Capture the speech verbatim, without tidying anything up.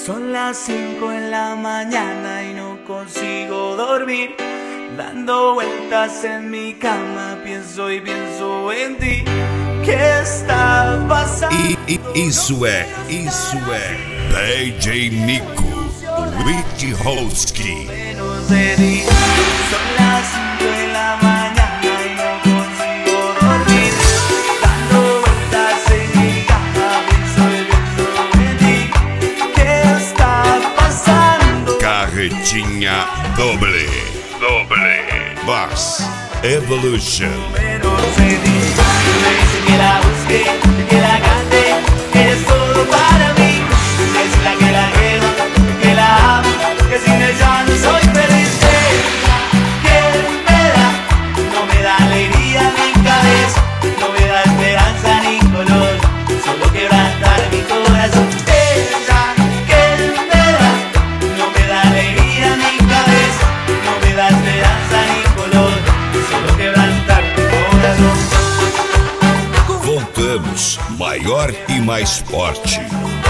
Son las cinco de la mañana y no consigo dormir. Dando vueltas en mi cama, pienso y pienso en ti. ¿Qué está pasando? I, i, isso é, isso é D J Nico, Rich Holsky. Son las cinco de la mañana y no consigo dormir. Dando vueltas en mi cama, pienso y pienso en ti. ¿Qué está pasando? Carretinha doble, doble, Bass Evolution. Pero se dice, me dice que la busque, que la cante, que es todo para mí. Es la que la quiero, que la amo, que sin ella no soy feliz. Ella que me da, no me da alegría ni cabeza, no me da esperanza ni color, solo quebrantar mi corazón. Ella que me da, no me da alegría ni cabeza, no me da esperanza ni color, solo quebrantar mi corazón. Voltamos, maior e mais forte.